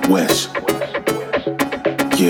West. Yeah.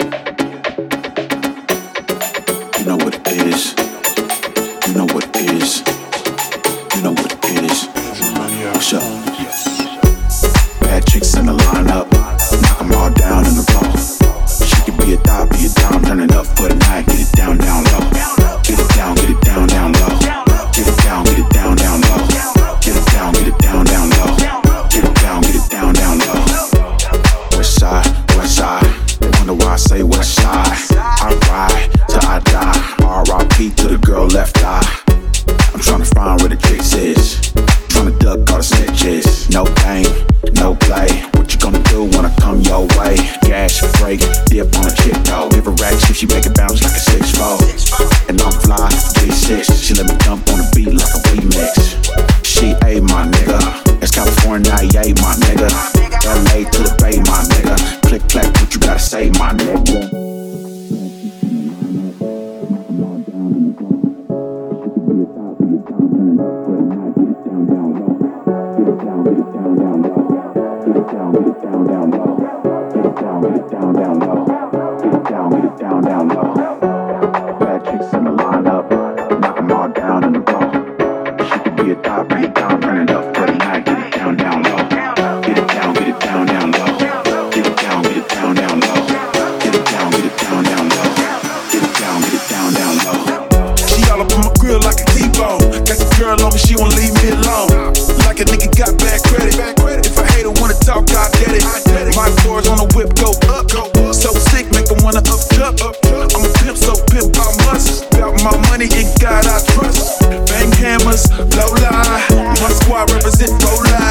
You know what it is. You know what it is. You know what it is. What's up? Bad chicks in the lineup. Knock them all down in the row. She could be a thot, be a dime. Turn it up for the night. Get it down, down low. Get it down, down low. Get it down, down low. Get it down, down low. Get it down low. West side, west side. They wonder why I say west side. I ride till I die. R.I.P. to the girl left eye. I'm tryna find where the chicks is. Tryna duck all the snitches. No game, no play. What you gonna do when I come your way? Gas, break, dip on a chick though. Give her racks if she make it bounce like a 6'4". And I'm fly, V6. She let me dump on the beat like a remix. She A my nigga. It's California, yeah my nigga. LA to the Bay my nigga. Click clack, what you gotta say my nigga? She won't leave me alone. Like a nigga got bad credit. If a hater wanna talk, I get it. My floors on the whip go up. So sick, make them wanna up jump. I'm a pimp, so pimp I must. Got my money in God I trust. Bang hammers, low lie. My squad represent low lie.